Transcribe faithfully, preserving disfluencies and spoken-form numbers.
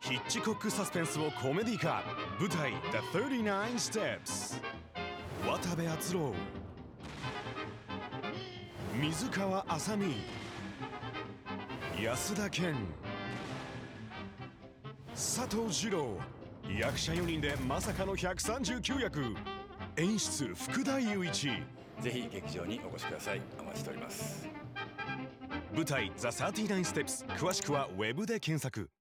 ヒッチコックサスペンスをコメディ化、舞台 The サーティナイン Steps。 渡部篤郎、水川あさみ、安田顕、佐藤二朗、役者よにんでまさかのひゃくさんじゅうきゅう役。演出福田雄一。 ぜひ劇場にお越しください。お待ちしております。 舞台 The サーティナイン Steps、 詳しくはウェブで検索。